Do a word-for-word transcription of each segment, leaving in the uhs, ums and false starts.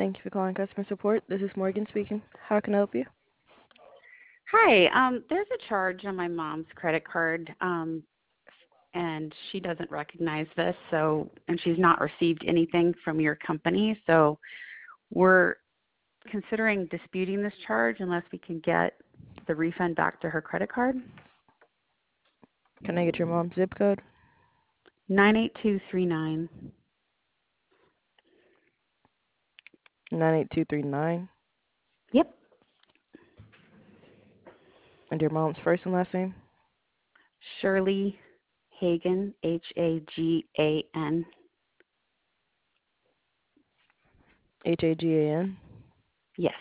Thank you for calling customer support. This is Morgan speaking. How can I help you? Hi. Um, there's a charge on my mom's credit card, um, and she doesn't recognize this. So, and she's not received anything from your company. So, we're considering disputing this charge unless we can get the refund back to her credit card. Can I get your mom's zip code? Nine eight two three nine. nine eight two three nine. Yep. And your mom's first and last name? Shirley Hagan. H A G A N. H A G A N. Yes.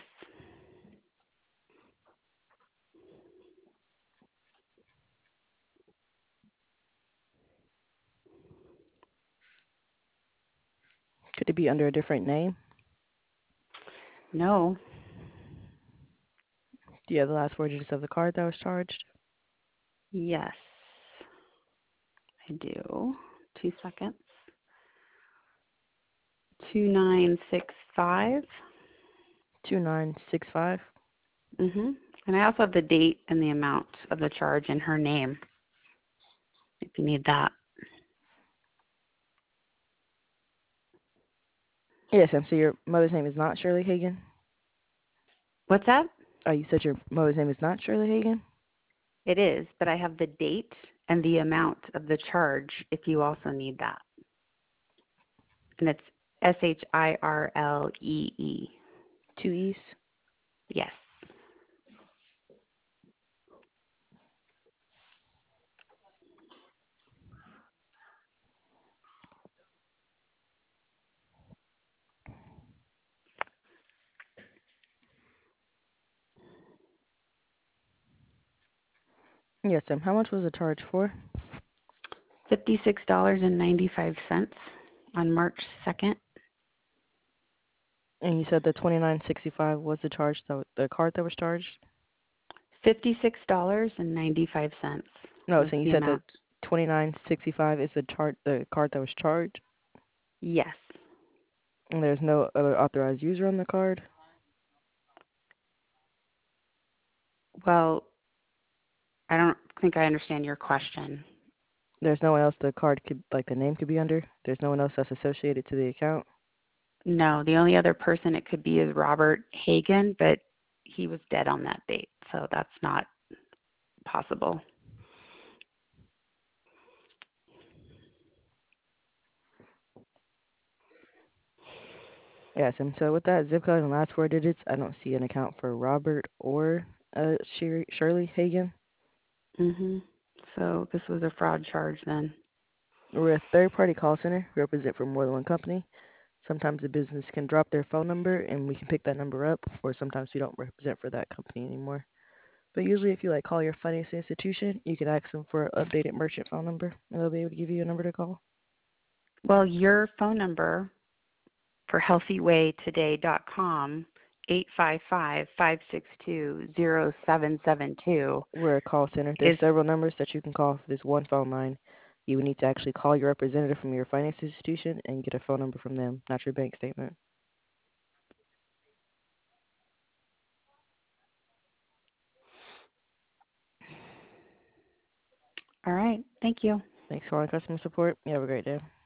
Could it be under a different name? No. Do you have the last four digits of the card that was charged? Yes. I do. Two seconds. Two nine six five. two nine six five. Mhm. And I also have the date and the amount of the charge in her name, if you need that. Yes, and so your mother's name is not Shirley Hagan? What's that? Oh, you said your mother's name is not Shirley Hagan? It is, but I have the date and the amount of the charge if you also need that. And it's S H I R L E E. Two E's? Yes. Yes, ma'am. How much was the charge for? fifty-six dollars and ninety-five cents on March second. And you said the twenty-nine sixty-five was the charge, that, the card that was charged? fifty-six dollars and ninety-five cents No, was so you the said the amount. twenty-nine sixty-five is the chart, the card that was charged? Yes. And there's no other authorized user on the card? Well, I don't think I understand your question. There's no one else the card could, like the name could be under? There's no one else that's associated to the account? No, the only other person it could be is Robert Hagan, but he was dead on that date, so that's not possible. Yes, and so with that zip code and last four digits, I don't see an account for Robert or uh, Shir- Shirley Hagan. Mhm. So this was a fraud charge then. We're a third-party call center. We represent for more than one company. Sometimes the business can drop their phone number and we can pick that number up, or sometimes we don't represent for that company anymore. But usually if you like call your financial institution, you can ask them for an updated merchant phone number and they'll be able to give you a number to call. Well, your phone number for healthy way today dot com, eight five five, five six two, zero seven seven two, We're a call center. There's is several numbers that you can call for this one phone line. You would need to actually call your representative from your finance institution and get a phone number from them, not your bank statement. all right. Thanks you. Thanks for calling customer support. You have a great day.